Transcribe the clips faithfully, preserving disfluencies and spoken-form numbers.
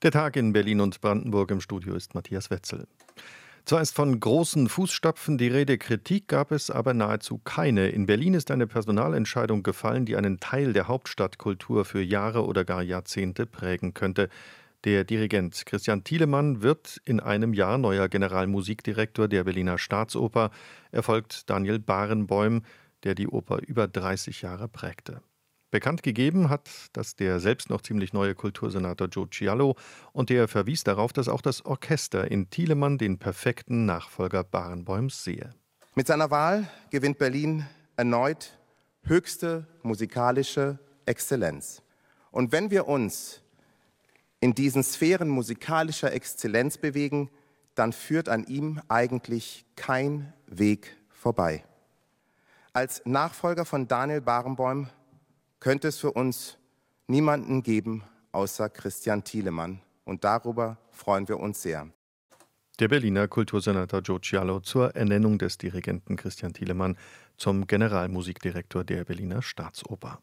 Der Tag in Berlin und Brandenburg. Im Studio ist Matthias Wetzel. Zwar ist von großen Fußstapfen die Rede, Kritik gab es aber nahezu keine. In Berlin ist eine Personalentscheidung gefallen, die einen Teil der Hauptstadtkultur für Jahre oder gar Jahrzehnte prägen könnte. Der Dirigent Christian Thielemann wird in einem Jahr neuer Generalmusikdirektor der Berliner Staatsoper. Er folgt Daniel Barenboim, der die Oper über dreißig Jahre prägte. Bekannt gegeben hat das der selbst noch ziemlich neue Kultursenator Joe Cialo, und der verwies darauf, dass auch das Orchester in Thielemann den perfekten Nachfolger Barenboims sehe. Mit seiner Wahl gewinnt Berlin erneut höchste musikalische Exzellenz. Und wenn wir uns in diesen Sphären musikalischer Exzellenz bewegen, dann führt an ihm eigentlich kein Weg vorbei. Als Nachfolger von Daniel Barenboim könnte es für uns niemanden geben, außer Christian Thielemann. Und darüber freuen wir uns sehr. Der Berliner Kultursenator Joe Cialo zur Ernennung des Dirigenten Christian Thielemann zum Generalmusikdirektor der Berliner Staatsoper.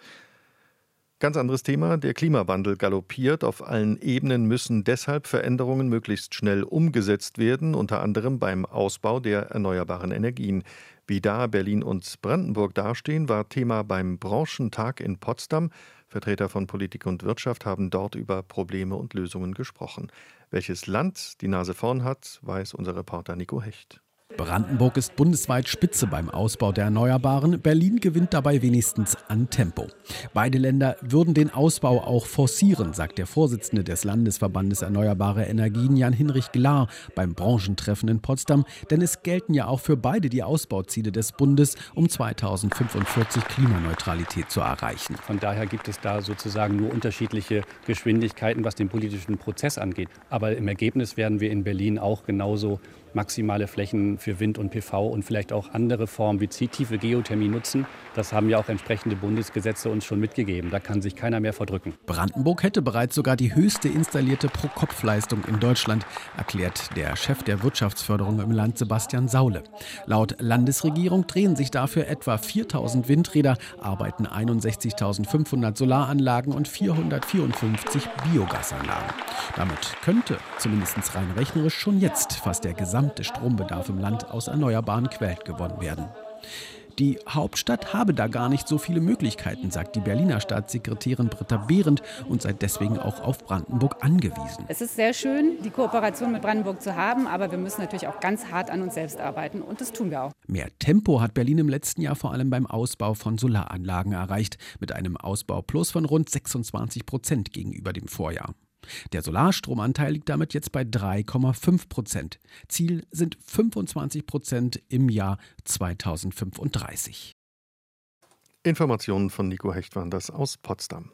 Ganz anderes Thema. Der Klimawandel galoppiert. Auf allen Ebenen müssen deshalb Veränderungen möglichst schnell umgesetzt werden, unter anderem beim Ausbau der erneuerbaren Energien. Wie da Berlin und Brandenburg dastehen, war Thema beim Branchentag in Potsdam. Vertreter von Politik und Wirtschaft haben dort über Probleme und Lösungen gesprochen. Welches Land die Nase vorn hat, weiß unser Reporter Nico Hecht. Brandenburg ist bundesweit Spitze beim Ausbau der Erneuerbaren. Berlin gewinnt dabei wenigstens an Tempo. Beide Länder würden den Ausbau auch forcieren, sagt der Vorsitzende des Landesverbandes Erneuerbare Energien, Jan-Hinrich Glahr, beim Branchentreffen in Potsdam. Denn es gelten ja auch für beide die Ausbauziele des Bundes, um zweitausendfünfundvierzig Klimaneutralität zu erreichen. Von daher gibt es da sozusagen nur unterschiedliche Geschwindigkeiten, was den politischen Prozess angeht. Aber im Ergebnis werden wir in Berlin auch genauso maximale Flächen für Wind und P V und vielleicht auch andere Formen wie tiefe Geothermie nutzen. Das haben ja auch entsprechende Bundesgesetze uns schon mitgegeben. Da kann sich keiner mehr verdrücken. Brandenburg hätte bereits sogar die höchste installierte Pro-Kopf-Leistung in Deutschland, erklärt der Chef der Wirtschaftsförderung im Land, Sebastian Saule. Laut Landesregierung drehen sich dafür etwa viertausend Windräder, arbeiten einundsechzigtausendfünfhundert Solaranlagen und vierhundertvierundfünfzig Biogasanlagen. Damit könnte, zumindest rein rechnerisch, schon jetzt fast der gesamte Strombedarf im Land aus erneuerbaren Quellen gewonnen werden. Die Hauptstadt habe da gar nicht so viele Möglichkeiten, sagt die Berliner Staatssekretärin Britta Behrendt, und sei deswegen auch auf Brandenburg angewiesen. Es ist sehr schön, die Kooperation mit Brandenburg zu haben, aber wir müssen natürlich auch ganz hart an uns selbst arbeiten, und das tun wir auch. Mehr Tempo hat Berlin im letzten Jahr vor allem beim Ausbau von Solaranlagen erreicht, mit einem Ausbauplus von rund sechsundzwanzig Prozent gegenüber dem Vorjahr. Der Solarstromanteil liegt damit jetzt bei drei Komma fünf Prozent. Ziel sind fünfundzwanzig Prozent im Jahr zweitausendfünfunddreißig. Informationen von Nico Hecht waren das aus Potsdam.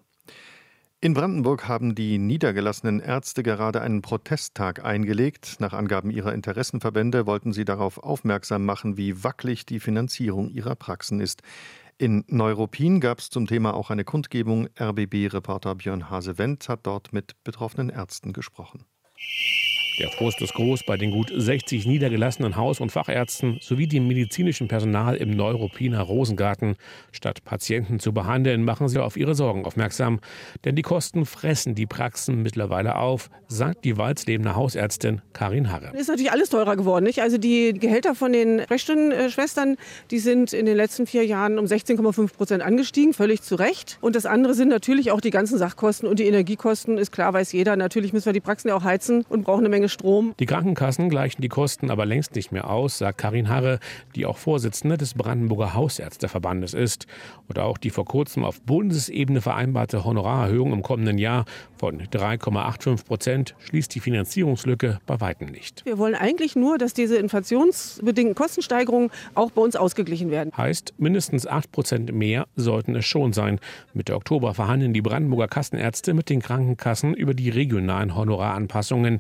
In Brandenburg haben die niedergelassenen Ärzte gerade einen Protesttag eingelegt. Nach Angaben ihrer Interessenverbände wollten sie darauf aufmerksam machen, wie wackelig die Finanzierung ihrer Praxen ist. In Neuruppin gab es zum Thema auch eine Kundgebung. R B B-Reporter Björn Hase-Wendt hat dort mit betroffenen Ärzten gesprochen. Der Frust ist groß bei den gut sechzig niedergelassenen Haus- und Fachärzten sowie dem medizinischen Personal im Neuruppiner Rosengarten. Statt Patienten zu behandeln, machen sie auf ihre Sorgen aufmerksam. Denn die Kosten fressen die Praxen mittlerweile auf, sagt die Walslebener Hausärztin Karin Harre. Ist natürlich alles teurer geworden, nicht? Also die Gehälter von den Sprechstundenschwestern, die sind in den letzten vier Jahren um sechzehn Komma fünf Prozent angestiegen, völlig zu Recht. Und das andere sind natürlich auch die ganzen Sachkosten und die Energiekosten. Ist klar, weiß jeder. Natürlich müssen wir die Praxen ja auch heizen und brauchen eine Menge Strom. Die Krankenkassen gleichen die Kosten aber längst nicht mehr aus, sagt Karin Harre, die auch Vorsitzende des Brandenburger Hausärzteverbandes ist. Und auch die vor kurzem auf Bundesebene vereinbarte Honorarerhöhung im kommenden Jahr von drei Komma fünfundachtzig Prozent schließt die Finanzierungslücke bei weitem nicht. Wir wollen eigentlich nur, dass diese inflationsbedingten Kostensteigerungen auch bei uns ausgeglichen werden. Heißt, mindestens acht Prozent mehr sollten es schon sein. Mitte Oktober verhandeln die Brandenburger Kassenärzte mit den Krankenkassen über die regionalen Honoraranpassungen.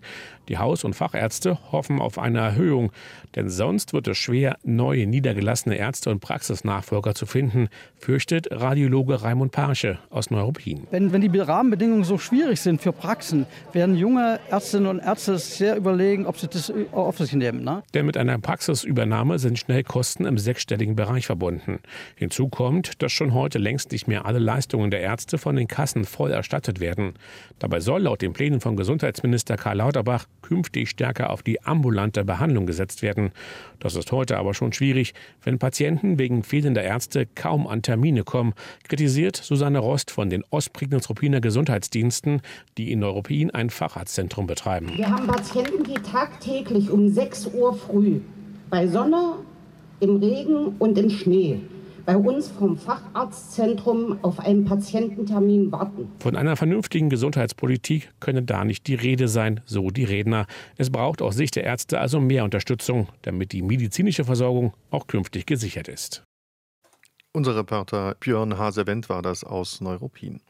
Die Haus- und Fachärzte hoffen auf eine Erhöhung, denn sonst wird es schwer, neue niedergelassene Ärzte und Praxisnachfolger zu finden, fürchtet Radiologe Raimund Parsche aus Neuruppin. Wenn, wenn die Rahmenbedingungen so schwierig sind für Praxen, werden junge Ärztinnen und Ärzte sehr überlegen, ob sie das auf sich nehmen. Ne? Denn mit einer Praxisübernahme sind schnell Kosten im sechsstelligen Bereich verbunden. Hinzu kommt, dass schon heute längst nicht mehr alle Leistungen der Ärzte von den Kassen voll erstattet werden. Dabei soll laut den Plänen von Gesundheitsminister Karl Lauterbach künftig stärker auf die ambulante Behandlung gesetzt werden. Das ist heute aber schon schwierig, wenn Patienten wegen fehlender Ärzte kaum an Termine kommen, kritisiert Susanne Rost von den Ostprignitz-Ruppiner Gesundheitsdiensten, die in Neuruppin ein Facharztzentrum betreiben. Wir haben Patienten, die tagtäglich um sechs Uhr früh bei Sonne, im Regen und im Schnee bei uns vom Facharztzentrum auf einen Patiententermin warten. Von einer vernünftigen Gesundheitspolitik könne da nicht die Rede sein, so die Redner. Es braucht aus Sicht der Ärzte also mehr Unterstützung, damit die medizinische Versorgung auch künftig gesichert ist. Unser Reporter Björn Hase-Wendt war das aus Neuruppin.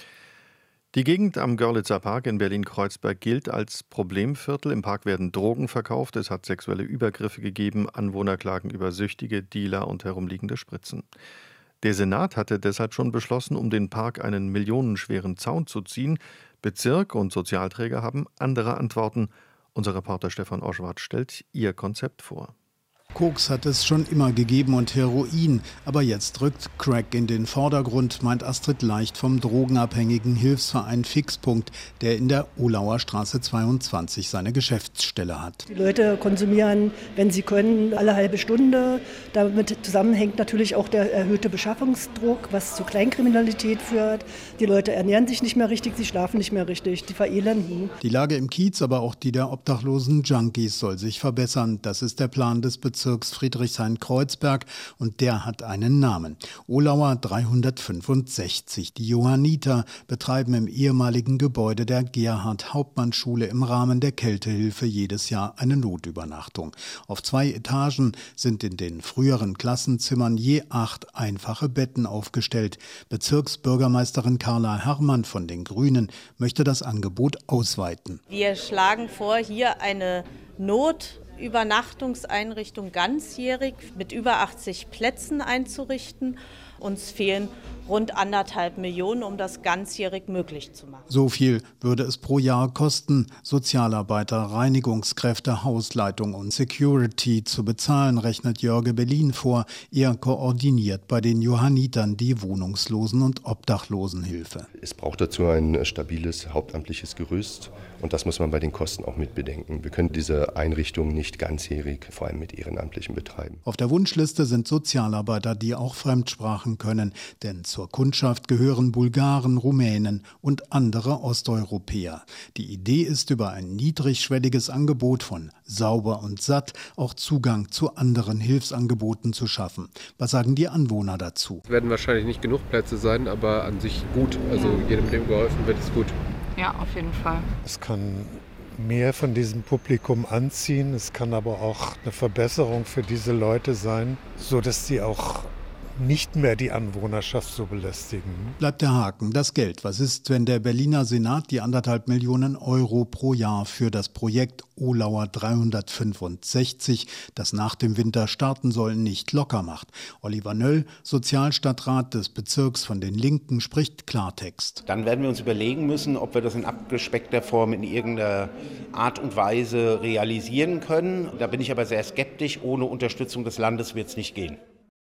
Die Gegend am Görlitzer Park in Berlin-Kreuzberg gilt als Problemviertel. Im Park werden Drogen verkauft, es hat sexuelle Übergriffe gegeben, Anwohner klagen über Süchtige, Dealer und herumliegende Spritzen. Der Senat hatte deshalb schon beschlossen, um den Park einen millionenschweren Zaun zu ziehen. Bezirk und Sozialträger haben andere Antworten. Unser Reporter Stefan Oschwart stellt ihr Konzept vor. Koks hat es schon immer gegeben und Heroin, aber jetzt rückt Crack in den Vordergrund, meint Astrid Leicht vom drogenabhängigen Hilfsverein Fixpunkt, der in der Olauer Straße zweiundzwanzig seine Geschäftsstelle hat. Die Leute konsumieren, wenn sie können, alle halbe Stunde. Damit zusammenhängt natürlich auch der erhöhte Beschaffungsdruck, was zu Kleinkriminalität führt. Die Leute ernähren sich nicht mehr richtig, sie schlafen nicht mehr richtig, die verelenden. Die Lage im Kiez, aber auch die der obdachlosen Junkies soll sich verbessern. Das ist der Plan des Bezirks Friedrichshain-Kreuzberg und der hat einen Namen. Olauer dreihundertfünfundsechzig. Die Johanniter betreiben im ehemaligen Gebäude der Gerhard-Hauptmann-Schule im Rahmen der Kältehilfe jedes Jahr eine Notübernachtung. Auf zwei Etagen sind in den früheren Klassenzimmern je acht einfache Betten aufgestellt. Bezirksbürgermeisterin Carla Herrmann von den Grünen möchte das Angebot ausweiten. Wir schlagen vor, hier eine Not Übernachtungseinrichtung ganzjährig mit über achtzig Plätzen einzurichten. Uns fehlen rund anderthalb Millionen, um das ganzjährig möglich zu machen. So viel würde es pro Jahr kosten, Sozialarbeiter, Reinigungskräfte, Hausleitung und Security zu bezahlen, rechnet Jörge Berlin vor. Er koordiniert bei den Johannitern die Wohnungslosen- und Obdachlosenhilfe. Es braucht dazu ein stabiles hauptamtliches Gerüst und das muss man bei den Kosten auch mit bedenken. Wir können diese Einrichtungen nicht ganzjährig, vor allem mit Ehrenamtlichen, betreiben. Auf der Wunschliste sind Sozialarbeiter, die auch Fremdsprachen können, denn zur Kundschaft gehören Bulgaren, Rumänen und andere Osteuropäer. Die Idee ist, über ein niedrigschwelliges Angebot von sauber und satt auch Zugang zu anderen Hilfsangeboten zu schaffen. Was sagen die Anwohner dazu? Es werden wahrscheinlich nicht genug Plätze sein, aber an sich gut. Also jedem, dem geholfen wird, ist gut. Ja, auf jeden Fall. Es kann mehr von diesem Publikum anziehen. Es kann aber auch eine Verbesserung für diese Leute sein, sodass sie auch nicht mehr die Anwohnerschaft so belästigen. Bleibt der Haken, das Geld. Was ist, wenn der Berliner Senat die anderthalb Millionen Euro pro Jahr für das Projekt Olauer dreihundertfünfundsechzig, das nach dem Winter starten soll, nicht locker macht? Oliver Nöll, Sozialstadtrat des Bezirks von den Linken, spricht Klartext. Dann werden wir uns überlegen müssen, ob wir das in abgespeckter Form in irgendeiner Art und Weise realisieren können. Da bin ich aber sehr skeptisch. Ohne Unterstützung des Landes wird es nicht gehen.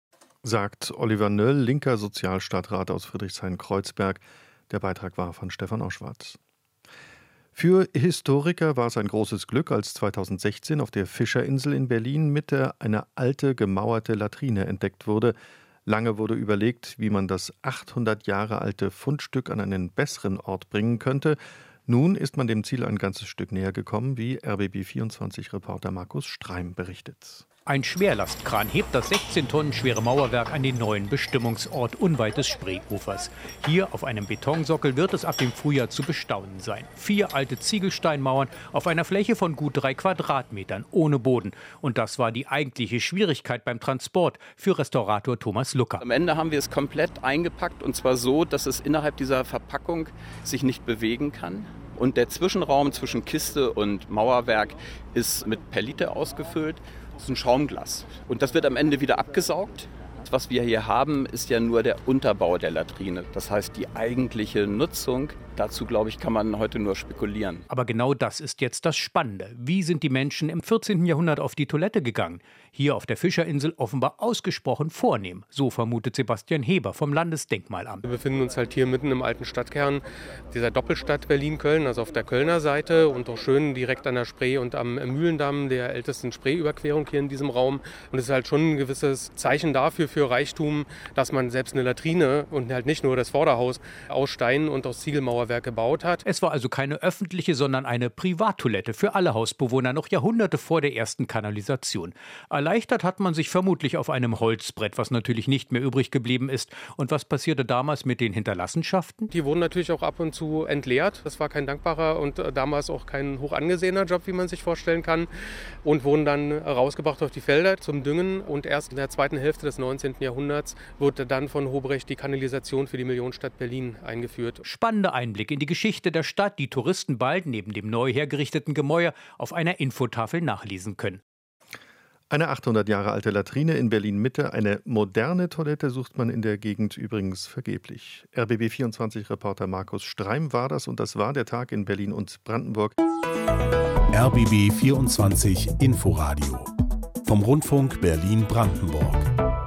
Sagt Oliver Nöll, linker Sozialstadtrat aus Friedrichshain-Kreuzberg. Der Beitrag war von Stefan Oschwart. Für Historiker war es ein großes Glück, als zweitausendsechzehn auf der Fischerinsel in Berlin Mitte eine alte, gemauerte Latrine entdeckt wurde. Lange wurde überlegt, wie man das achthundert Jahre alte Fundstück an einen besseren Ort bringen könnte. Nun ist man dem Ziel ein ganzes Stück näher gekommen, wie R B B vierundzwanzig-Reporter Markus Streim berichtet. Ein Schwerlastkran hebt das sechzehn Tonnen schwere Mauerwerk an den neuen Bestimmungsort unweit des Spreeufers. Hier auf einem Betonsockel wird es ab dem Frühjahr zu bestaunen sein. Vier alte Ziegelsteinmauern auf einer Fläche von gut drei Quadratmetern ohne Boden. Und das war die eigentliche Schwierigkeit beim Transport für Restaurator Thomas Lucker. Am Ende haben wir es komplett eingepackt und zwar so, dass es innerhalb dieser Verpackung sich nicht bewegen kann. Und der Zwischenraum zwischen Kiste und Mauerwerk ist mit Perlite ausgefüllt. Das ist ein Schaumglas. Und das wird am Ende wieder abgesaugt. Was wir hier haben, ist ja nur der Unterbau der Latrine. Das heißt, die eigentliche Nutzung, dazu, glaube ich, kann man heute nur spekulieren. Aber genau das ist jetzt das Spannende. Wie sind die Menschen im vierzehnten Jahrhundert auf die Toilette gegangen? Hier auf der Fischerinsel offenbar ausgesprochen vornehm. So vermutet Sebastian Heber vom Landesdenkmalamt. Wir befinden uns halt hier mitten im alten Stadtkern dieser Doppelstadt Berlin-Köln, also auf der Kölner Seite und auch schön direkt an der Spree und am Mühlendamm, der ältesten Spreeüberquerung hier in diesem Raum. Und es ist halt schon ein gewisses Zeichen dafür, für Reichtum, dass man selbst eine Latrine und halt nicht nur das Vorderhaus aus Stein und aus Ziegelmauerwerk gebaut hat. Es war also keine öffentliche, sondern eine Privattoilette für alle Hausbewohner noch Jahrhunderte vor der ersten Kanalisation. Erleichtert hat man sich vermutlich auf einem Holzbrett, was natürlich nicht mehr übrig geblieben ist. Und was passierte damals mit den Hinterlassenschaften? Die wurden natürlich auch ab und zu entleert. Das war kein dankbarer und damals auch kein hoch angesehener Job, wie man sich vorstellen kann. Und wurden dann rausgebracht auf die Felder zum Düngen. Und erst in der zweiten Hälfte des neunzehnten Jahrhunderts wurde dann von Hobrecht die Kanalisation für die Millionenstadt Berlin eingeführt. Spannender Einblick in die Geschichte der Stadt, die Touristen bald neben dem neu hergerichteten Gemäuer auf einer Infotafel nachlesen können. Eine achthundert Jahre alte Latrine in Berlin-Mitte, eine moderne Toilette sucht man in der Gegend übrigens vergeblich. R B B vierundzwanzig-Reporter Markus Streim war das und das war der Tag in Berlin und Brandenburg. R B B vierundzwanzig Inforadio vom Rundfunk Berlin-Brandenburg.